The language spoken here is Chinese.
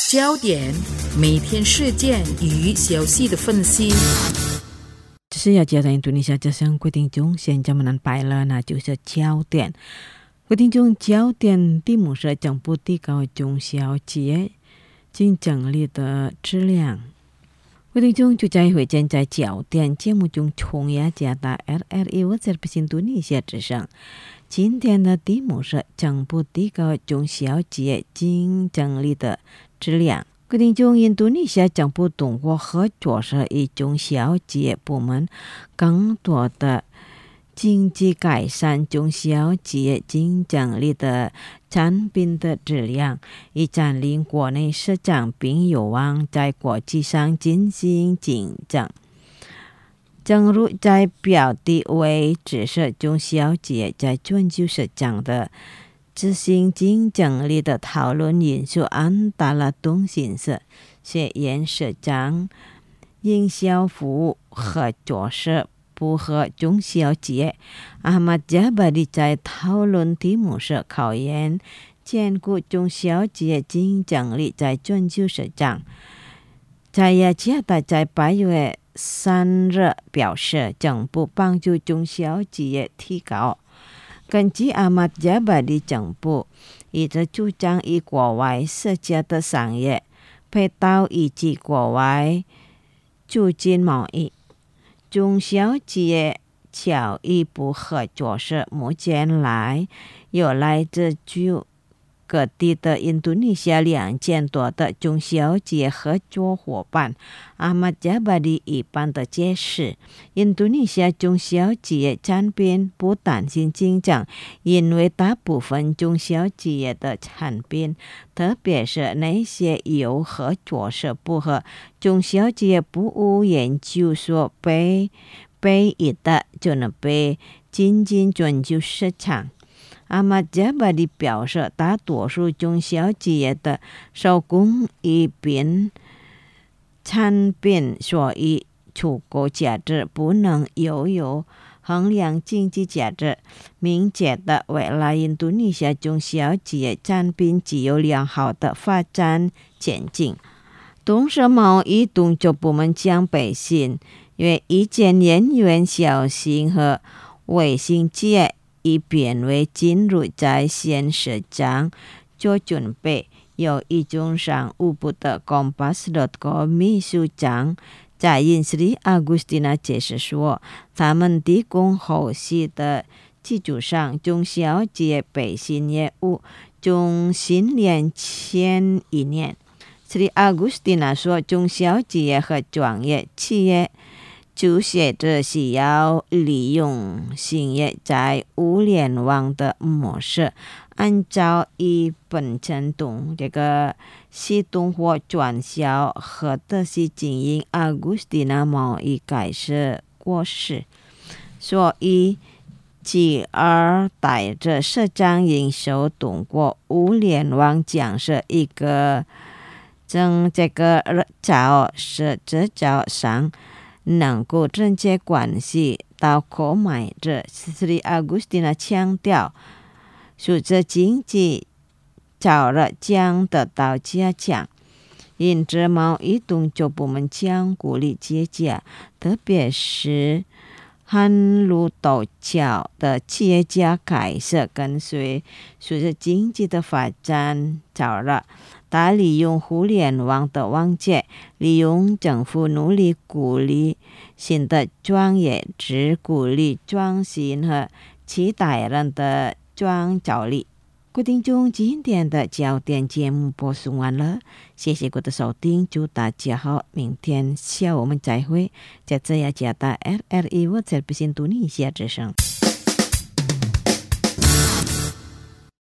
焦点，每天事件与消息的分析。 这是要接到印度尼西亚这项规定中，现在我们摆了，那就是焦点。规定中焦点题目是政府提高中小企业竞争力的质量。规定中就在会见在焦点节目中重压加大 RRI 我在印度尼西亚之上。今天的题目是政府提高中小企业竞争力的质量。规定中，印度尼西亚政府通过合作社与中小企业部门更多的经济改善中小企业竞争力的产品的质量，以占领国内市场，并有望在国际上进行竞争。正如在表弟为指示中小企业在全球市场的执行竞争力的讨论因素安达了东形式学院市长营销服务合作社部和中小企业阿马加巴利在讨论题目是考验兼顾中小企业竞争力在全球市场。在雅加达在8月3日表示，政府帮助中小企业提高。根据阿马加巴利政府一直主张以国外世界的商业配套以及国外促进贸易。中小企业教育部合作社目前来有来自各地的印度尼西亚2000多的中小企业合作伙伴。阿马加巴利一般的解释，印度尼西亚中小企业产品不担心竞争，因为大部分中小企业的产品，特别是那些由合作社部和中小企业服务研究所培育的，就能被进军全球市场。阿马加巴利表示，大多数中小企业的手工艺品产品所以出口价值不能有衡量经济价值。明确的未来印度尼西亚中小企业产品具有良好的发展前景。同时，贸易动作部门将培训约1000人员小型和微型企业，以便为进入在线市场做准备。有一中商务部的 Kompas.com 秘书长在印Sri Agustina解释说，他们提供后续的基础上中小企业培训业务中新年前1年。Sri Agustina 说，中小企业和专业企业初学者需要利用新业在物联网的模式，按照一本程度这个系统或转销和的是经营阿古斯蒂娜贸易改革过事，所以继而带着市场营收通过物联网将是一个从这个找是制造商能够直接关系到购买者。Sri Agustina 强调，数字经济早日将得到加强，因此贸易动作部门将鼓励企业家，特别是hand路陡峭的企业家开始跟随数字经济的发展早日。他利用互联网的网界，利用政府努力鼓励新的专业，只鼓励创新和其他人的创造力。规定中今天的焦点节目播送完了，谢谢各位的收听，祝大家好，明天下午我们再会。在这雅加达 RRI 我在印度尼西亚之声。